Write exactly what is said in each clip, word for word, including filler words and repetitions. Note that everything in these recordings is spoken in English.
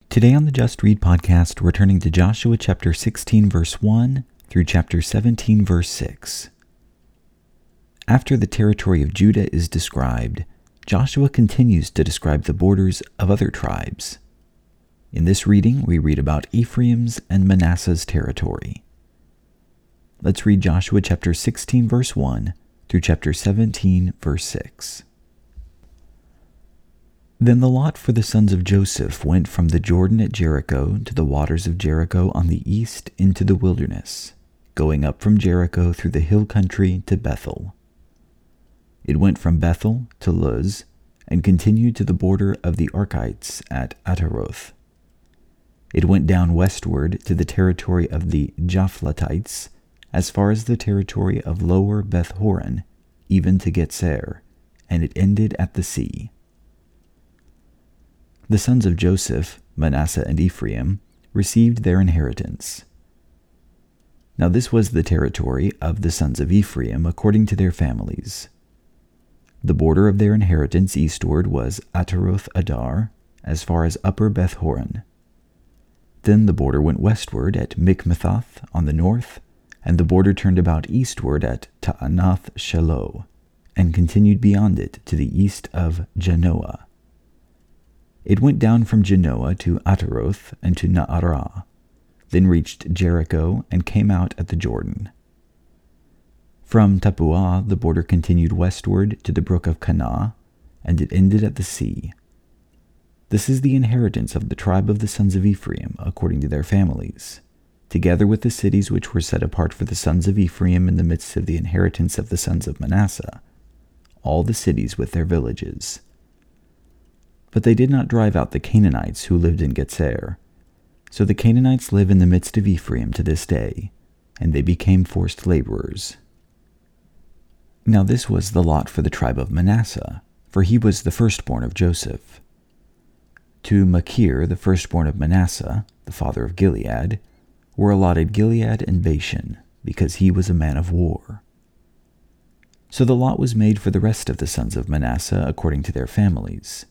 Today on the Just Read podcast, we're turning to Joshua chapter sixteen verse one through chapter seventeen verse six. After the territory of Judah is described, Joshua continues to describe the borders of other tribes. In this reading, we read about Ephraim's and Manasseh's territory. Let's read Joshua chapter sixteen verse one through chapter seventeen verse six. Then the lot for the sons of Joseph went from the Jordan at Jericho to the waters of Jericho on the east into the wilderness, going up from Jericho through the hill country to Bethel. It went from Bethel to Luz and continued to the border of the Arkites at Ataroth. It went down westward to the territory of the Japhletites, as far as the territory of lower Beth Horon, even to Getzer, and it ended at the sea. The sons of Joseph, Manasseh and Ephraim, received their inheritance. Now this was the territory of the sons of Ephraim according to their families. The border of their inheritance eastward was Ataroth Adar, as far as upper Beth Horon. Then the border went westward at Mikmethoth on the north, and the border turned about eastward at Ta'anath Shiloh, and continued beyond it to the east of Janoah. It went down from Janoah to Ataroth and to Naarah, then reached Jericho and came out at the Jordan. From Tappuah the border continued westward to the brook of Kanah, and it ended at the sea. This is the inheritance of the tribe of the sons of Ephraim according to their families, together with the cities which were set apart for the sons of Ephraim in the midst of the inheritance of the sons of Manasseh, all the cities with their villages. But they did not drive out the Canaanites who lived in Getzer. So the Canaanites live in the midst of Ephraim to this day, and they became forced laborers. Now this was the lot for the tribe of Manasseh, for he was the firstborn of Joseph. To Machir, the firstborn of Manasseh, the father of Gilead, were allotted Gilead and Bashan, because he was a man of war. So the lot was made for the rest of the sons of Manasseh according to their families.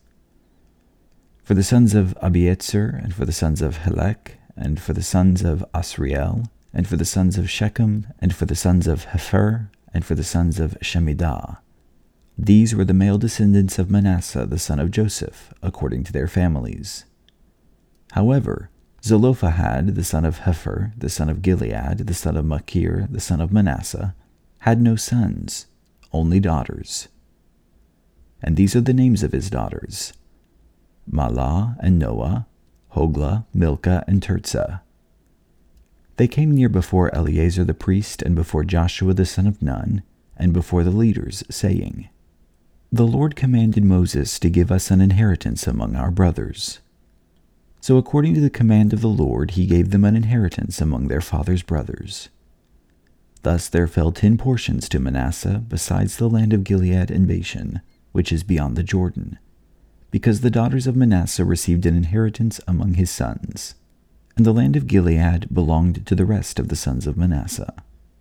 For the sons of Abietzer, and for the sons of Helek, and for the sons of Asriel, and for the sons of Shechem, and for the sons of Hepher, and for the sons of Shemidah. These were the male descendants of Manasseh the son of Joseph, according to their families. However, Zelophehad the son of Hepher, the son of Gilead, the son of Machir, the son of Manasseh, had no sons, only daughters. And these are the names of his daughters: Mahlah and Noah, Hoglah, Milcah, and Tirzah. They came near before Eleazar the priest and before Joshua the son of Nun, and before the leaders, saying, "The Lord commanded Moses to give us an inheritance among our brothers." So according to the command of the Lord, he gave them an inheritance among their father's brothers. Thus there fell ten portions to Manasseh, besides the land of Gilead and Bashan, which is beyond the Jordan, because the daughters of Manasseh received an inheritance among his sons, and the land of Gilead belonged to the rest of the sons of Manasseh.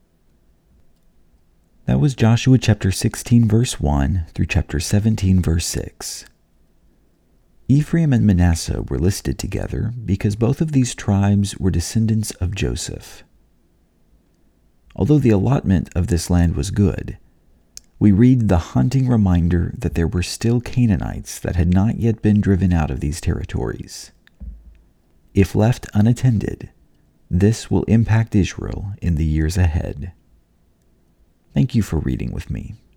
That was Joshua chapter sixteen verse one through chapter seventeen verse six. Ephraim and Manasseh were listed together because both of these tribes were descendants of Joseph. Although the allotment of this land was good, we read the haunting reminder that there were still Canaanites that had not yet been driven out of these territories. If left unattended, this will impact Israel in the years ahead. Thank you for reading with me.